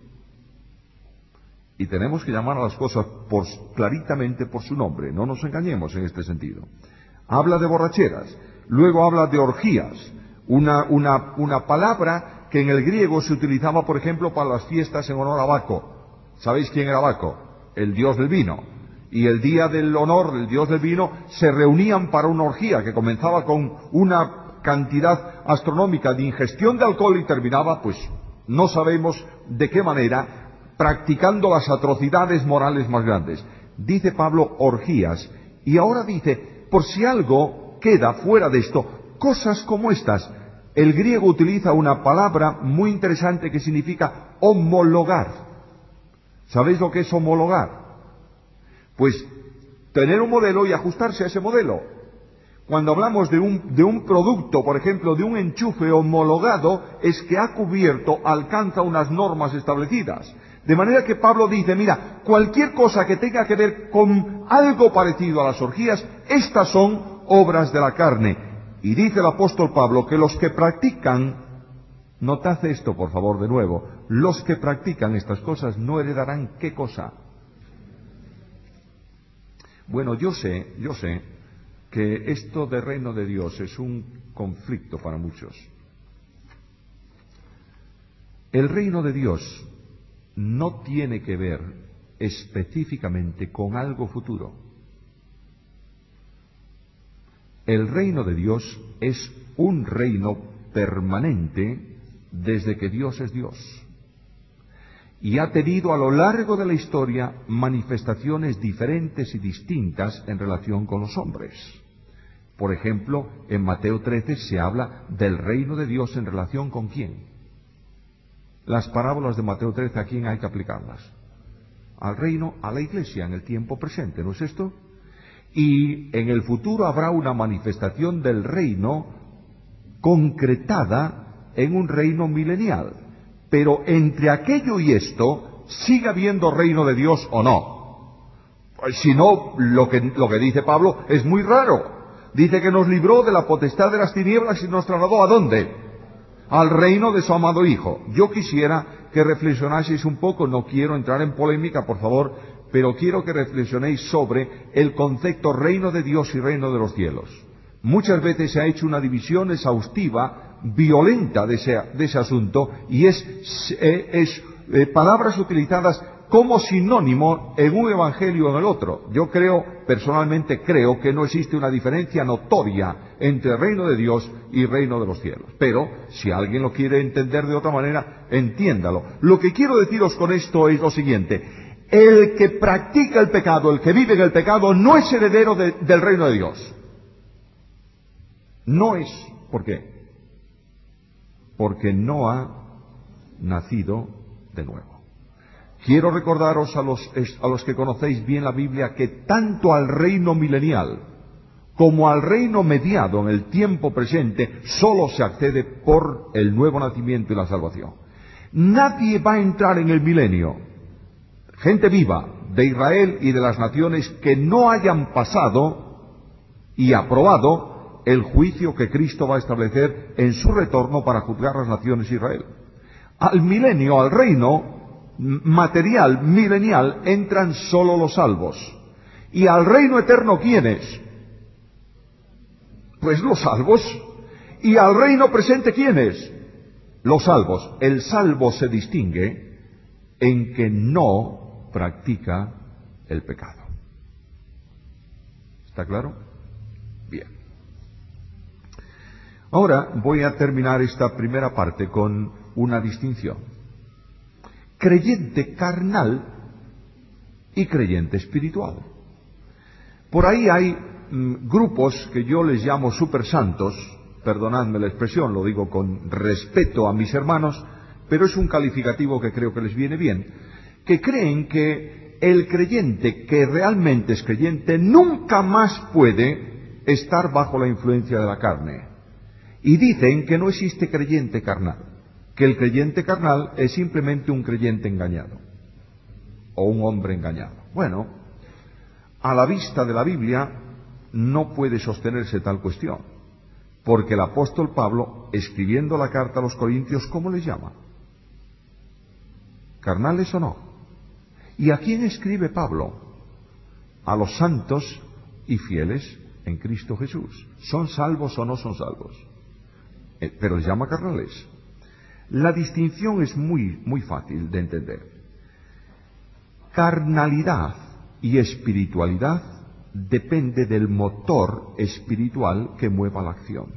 Y tenemos que llamar a las cosas claritamente por su nombre, no nos engañemos en este sentido. Habla de borracheras, luego habla de orgías, una palabra que en el griego se utilizaba, por ejemplo, para las fiestas en honor a Baco. ¿Sabéis quién era Baco? El dios del vino. Y el día del honor del dios del vino se reunían para una orgía que comenzaba con una cantidad astronómica de ingestión de alcohol y terminaba, pues, no sabemos de qué manera, practicando las atrocidades morales más grandes. Dice Pablo orgías, y ahora dice, por si algo queda fuera de esto, cosas como estas. El griego utiliza una palabra muy interesante que significa homologar. ¿Sabéis lo que es homologar? Pues tener un modelo y ajustarse a ese modelo. Cuando hablamos de un producto, por ejemplo, de un enchufe homologado, es que ha cubierto, alcanza unas normas establecidas. De manera que Pablo dice, mira, cualquier cosa que tenga que ver con algo parecido a las orgías, estas son obras de la carne. Y dice el apóstol Pablo que los que practican, notad esto por favor de nuevo, los que practican estas cosas no heredarán ¿qué cosa? Bueno, yo sé que esto del reino de Dios es un conflicto para muchos. El reino de Dios no tiene que ver específicamente con algo futuro. El reino de Dios es un reino permanente desde que Dios es Dios. Y ha tenido a lo largo de la historia manifestaciones diferentes y distintas en relación con los hombres. Por ejemplo, en Mateo 13 se habla del reino de Dios en relación con quién. Las parábolas de Mateo 13, ¿a quién hay que aplicarlas? Al reino, a la iglesia en el tiempo presente, ¿no es esto? Y en el futuro habrá una manifestación del reino concretada en un reino milenial. Pero entre aquello y esto, ¿sigue habiendo reino de Dios o no? Pues si no, lo que dice Pablo es muy raro. Dice que nos libró de la potestad de las tinieblas y nos trasladó ¿a dónde? Al reino de su amado Hijo. Yo quisiera que reflexionaseis un poco, no quiero entrar en polémica, por favor, pero quiero que reflexionéis sobre el concepto reino de Dios y reino de los cielos. Muchas veces se ha hecho una división exhaustiva, violenta de ese asunto, y es palabras utilizadas como sinónimo en un evangelio o en el otro. Yo personalmente creo que no existe una diferencia notoria entre reino de Dios y reino de los cielos. Pero, si alguien lo quiere entender de otra manera, entiéndalo. Lo que quiero deciros con esto es lo siguiente: el que practica el pecado, el que vive en el pecado, no es heredero del reino de Dios. No es. ¿Por qué? Porque no ha nacido de nuevo. Quiero recordaros a los que conocéis bien la Biblia que tanto al reino milenial como al reino mediado en el tiempo presente solo se accede por el nuevo nacimiento y la salvación. Nadie va a entrar en el milenio, gente viva de Israel y de las naciones, que no hayan pasado y aprobado el juicio que Cristo va a establecer en su retorno para juzgar las naciones de Israel. Al milenio, al reino material, milenial, entran solo los salvos. ¿Y al reino eterno quiénes? Pues los salvos. ¿Y al reino presente quiénes? Los salvos. El salvo se distingue en que no practica el pecado. ¿Está claro? Bien. Ahora voy a terminar esta primera parte con una distinción: creyente carnal y creyente espiritual. Por ahí hay grupos que yo les llamo supersantos, perdonadme la expresión, lo digo con respeto a mis hermanos, pero es un calificativo que creo que les viene bien, que creen que el creyente que realmente es creyente nunca más puede estar bajo la influencia de la carne. Y dicen que no existe creyente carnal, que el creyente carnal es simplemente un creyente engañado, o un hombre engañado. Bueno, a la vista de la Biblia no puede sostenerse tal cuestión, porque el apóstol Pablo, escribiendo la carta a los Corintios, ¿cómo les llama? ¿Carnales o no? ¿Y a quién escribe Pablo? A los santos y fieles en Cristo Jesús. ¿Son salvos o no son salvos? Pero les llama carnales. La distinción es muy fácil de entender. Carnalidad y espiritualidad depende del motor espiritual que mueva la acción.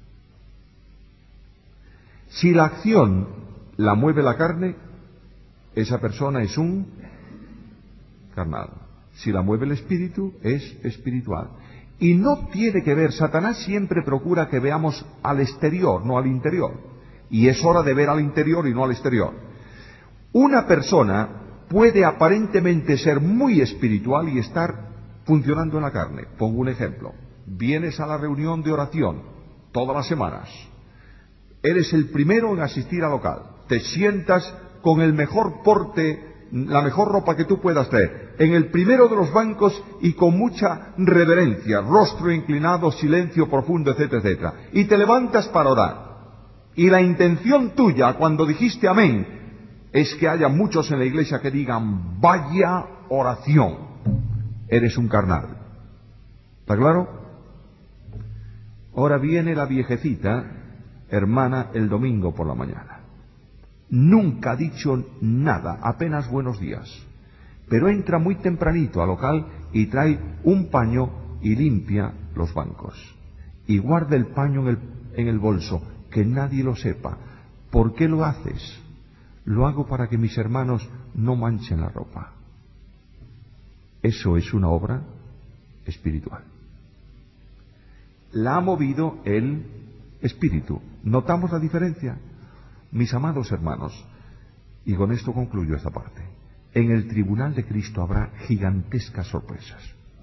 Si la acción la mueve la carne, esa persona es un carnal. Si la mueve el espíritu, es espiritual. Y no tiene que ver, Satanás siempre procura que veamos al exterior, no al interior. Y es hora de ver al interior y no al exterior. Una persona puede aparentemente ser muy espiritual y estar funcionando en la carne. Pongo un ejemplo. Vienes a la reunión de oración todas las semanas. Eres el primero en asistir al local. Te sientas con el mejor porte, la mejor ropa que tú puedas traer, en el primero de los bancos y con mucha reverencia, rostro inclinado, silencio profundo, etcétera, etcétera. Y te levantas para orar. Y la intención tuya, cuando dijiste amén, es que haya muchos en la iglesia que digan, vaya oración. Eres un carnal. ¿Está claro? Ahora viene la viejecita, hermana, el domingo por la mañana. Nunca ha dicho nada, apenas buenos días. Pero entra muy tempranito al local y trae un paño y limpia los bancos. Y guarda el paño en el bolso, que nadie lo sepa. ¿Por qué lo haces? Lo hago para que mis hermanos no manchen la ropa. Eso es una obra espiritual. La ha movido el espíritu. ¿Notamos la diferencia? Mis amados hermanos, y con esto concluyo esta parte, en el tribunal de Cristo habrá gigantescas sorpresas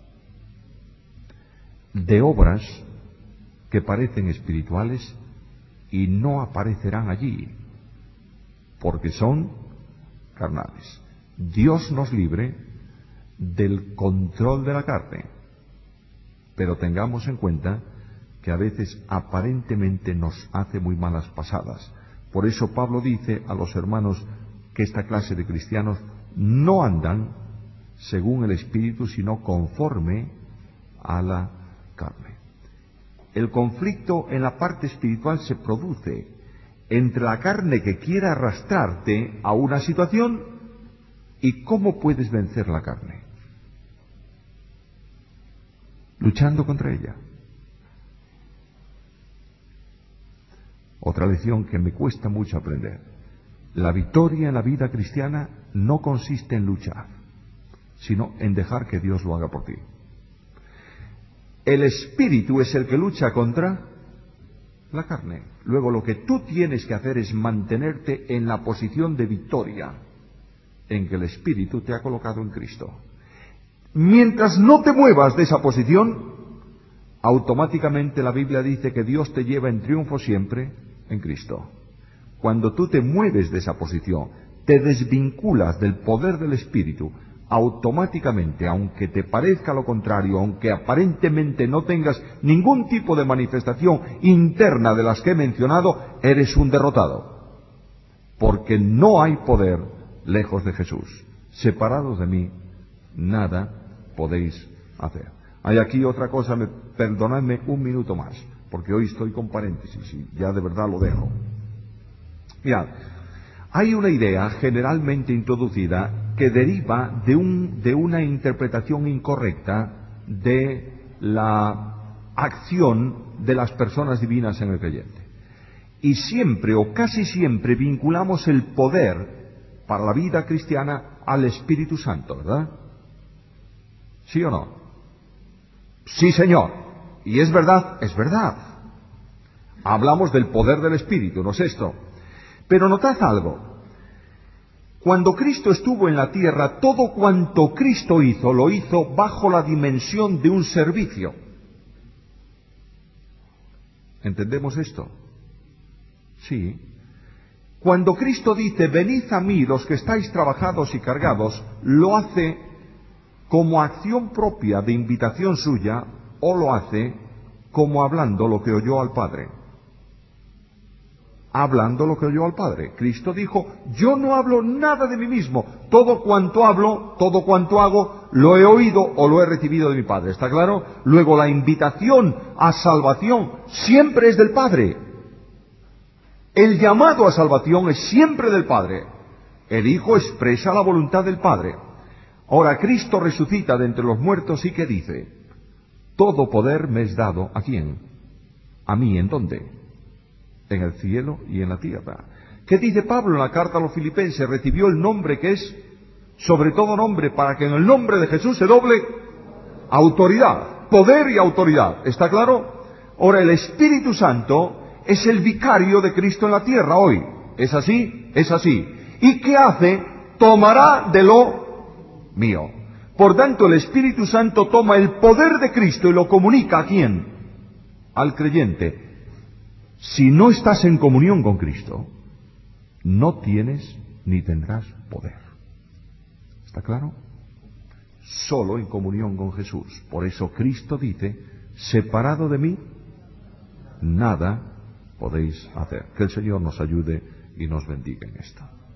de obras que parecen espirituales y no aparecerán allí, porque son carnales. Dios nos libre del control de la carne, pero tengamos en cuenta que a veces aparentemente nos hace muy malas pasadas. Por eso Pablo dice a los hermanos que esta clase de cristianos no andan según el Espíritu, sino conforme a la carne. El conflicto en la parte espiritual se produce entre la carne que quiere arrastrarte a una situación ¿Y cómo puedes vencer la carne? Luchando contra ella. Otra lección que me cuesta mucho aprender. La victoria en la vida cristiana no consiste en luchar, sino en dejar que Dios lo haga por ti. El espíritu es el que lucha contra la carne. Luego lo que tú tienes que hacer es mantenerte en la posición de victoria en que el espíritu te ha colocado en Cristo. Mientras no te muevas de esa posición, automáticamente la Biblia dice que Dios te lleva en triunfo siempre en Cristo. Cuando tú te mueves de esa posición, te desvinculas del poder del espíritu, automáticamente, aunque te parezca lo contrario, aunque aparentemente no tengas ningún tipo de manifestación interna de las que he mencionado, eres un derrotado. Porque no hay poder lejos de Jesús. Separados de mí, nada podéis hacer. Hay aquí otra cosa, perdonadme un minuto más, porque hoy estoy con paréntesis y ya de verdad lo dejo. Mirad, hay una idea generalmente introducida que deriva de una interpretación incorrecta de la acción de las personas divinas en el creyente. Y siempre o casi siempre vinculamos el poder para la vida cristiana al Espíritu Santo, ¿verdad? ¿Sí o no? Sí, Señor. Y es verdad, es verdad. Hablamos del poder del Espíritu, ¿no es esto? Pero notad algo. Cuando Cristo estuvo en la tierra, todo cuanto Cristo hizo, lo hizo bajo la dimensión de un servicio. ¿Entendemos esto? Sí. Cuando Cristo dice, venid a mí los que estáis trabajados y cargados, lo hace como acción propia de invitación suya, o lo hace como hablando lo que oyó al Padre. Hablando lo que oyó al Padre. Cristo dijo, yo no hablo nada de mí mismo, todo cuanto hablo, todo cuanto hago, lo he oído o lo he recibido de mi Padre. ¿Está claro? Luego la invitación a salvación siempre es del Padre. El llamado a salvación es siempre del Padre. El Hijo expresa la voluntad del Padre. Ahora Cristo resucita de entre los muertos y ¿qué dice? Todo poder me es dado, ¿a quién? ¿A mí en dónde? En el cielo y en la tierra. ¿Qué dice Pablo en la carta a los Filipenses? Recibió el nombre que es sobre todo nombre, para que en el nombre de Jesús se doble autoridad, poder y autoridad. ¿Está claro? Ahora el Espíritu Santo es el vicario de Cristo en la tierra hoy. ¿Es así? Es así. ¿Y qué hace? Tomará de lo mío. Por tanto, el Espíritu Santo toma el poder de Cristo y lo comunica ¿a quién? Al creyente. Si no estás en comunión con Cristo, no tienes ni tendrás poder. ¿Está claro? Solo en comunión con Jesús. Por eso Cristo dice, separado de mí, nada podéis hacer. Que el Señor nos ayude y nos bendiga en esto.